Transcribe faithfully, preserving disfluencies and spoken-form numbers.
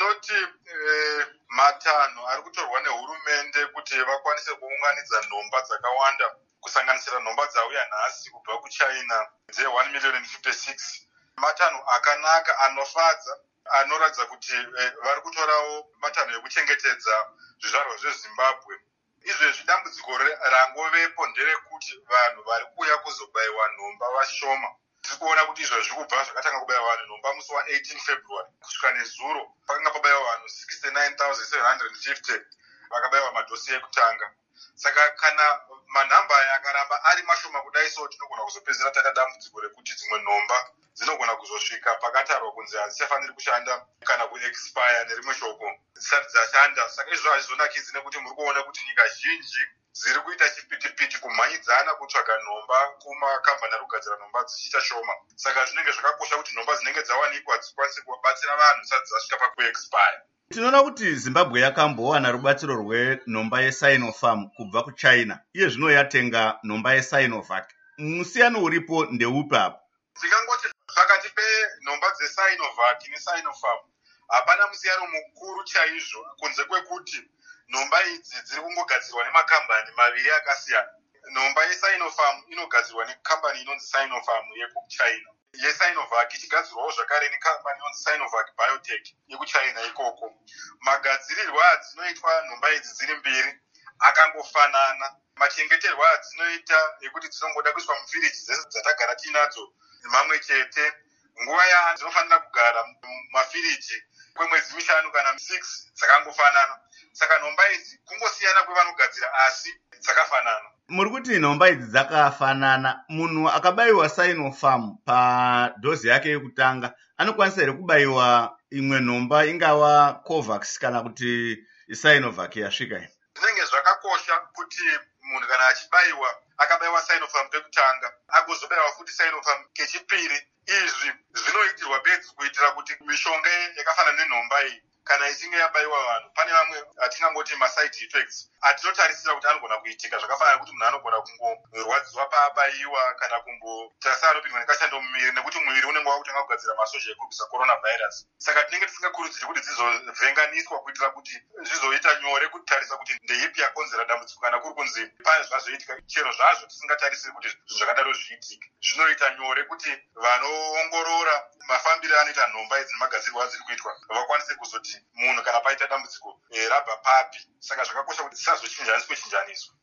Ndinoti eh, matanho ari kutorwa nehurumende kuti vakwanise kuunganidza nhomba dzakawanda kusanganisira nhomba dzauya nhasi kubva kuChina dze one million and fifty-six. Matanho akanaka anofadza anoratidza kuti eh, vari kutorawo matanho ekuchengetedza zvizvarwa zveZimbabwe. Izvezvi dambudziko rangovepo nderekuti vanhu vari kuuya kuzobayiwa nhomba vashoma. Tiri kuona kuti izvo zviri kubva zvakatanga kubayiwa vanhu nhomba musi wa-eighteen February kusvika nezuro pakanga pabayiwa vanhu sixty-nine thousand seven hundred fifty vakabayiwa madhosi ekutanga. Saka kana manhamba aya akaramba ari mashoma kudai, so tinogona kuzopedzera taita dambudziko rekuti dzimwe nhomba dzinogona kuzosvika pakatarwa kunzi hadzichafaniri kushanda kana kuexpire nerimwe shoko dzisati dzashanda. Saka izvo hazvizonakidzi nekuti muri kuona kuti nyika zhinji dziri kuita chipitipiti kumhanyidzana kutsvaga nhomba kumakambani ari kugadzira nhomba dzichiita shoma. Saka zvinenge zvakakosha kuti nhomba dzinenge dzawanikwa dzikwanise kuvabatsira vanhu dzisati dzasvika pakuexpire. Tinoona kuti Zimbabwe yakambowana rubatsiro rwenhomba yeSinopharm kubva kuChina. Iye zvino yatenga nhomba yeSinovac. Musiyano uripo ndeupi apo? Tikangoti pakati penhomba dzeSinovac neSinopharm hapana musiyano mukuru chaizvo, kunze kwekuti nhomba idzi dziri kungogadzirwa nemakambani maviri akasiyana. Nhomba yeSinopharm inogadzirwa nekambani inonzi Sinopharm yekuChina. YeSinovac ichigadzirwawo zvakare nekambani inonzi Sinovac Biotech yekuChina ikoko. Magadzirirwo adzinoitwa nhomba idzi dziri mbiri akangofanana. Machengeterwo adzinoita ekuti dzinongoda kuiswa mufiriji dzese dzatagara tinadzo mamwe chete. Nguva yadzinofanira kugara mumafiriji kwemwedzi mishanu kana six dzakangofanana. Saka nhomba idzi kungosiyana kwevanogadzira asi dzakafanana. Muri kuti nhomba idzi dzakafanana, munhu akabayiwa Sinopharm padhozi yake yekutanga anokwanisa here kubayiwa imwe nhomba ingava Covax kana kuti Sinovac yasvika here? Zvinenge zvakakosha kuti munhu kana achibayiwa akabayiwa Sinopharm pekutanga agozobayiwa futi Sinopharm kechipiri. Izvi zvinoitirwa bedzi kuitira kuti mishonga yakafanana nenhomba iyi kana ichinge yabayiwa vanhu, pane vamwe atingangoti maside effects atinotarisira kuti anogona kuitika, zvakafanana kuti munhu anogona kungorwadziwa paabayiwa kana kumbotarisa anopindwa nekashando mumuviri nekuti muviri unenge wakutanga kugadzira masozha ekurwisa coronavirus. Saka tinenge tisingakurudziri kuti dzizovhenganiswa kuitira kuti zvizoita nyore kutarisa kuti ndeipi yakonzera dambudziko kana kuri kunzi pane zvazoitika. Chero zvazvo tisingatarisiri kuti zvinhu zvakadaro zviitike, zvinoita nyore kuti vanoongorora mafambiro anoita nhomba idzi nemagadzirwo adziri kuitwa vakwanise kuzoti munhu kana paita dambudziko e, rabva papi. Saka zvakakosha kuti dzisazochinjaniswe chinjaniswa.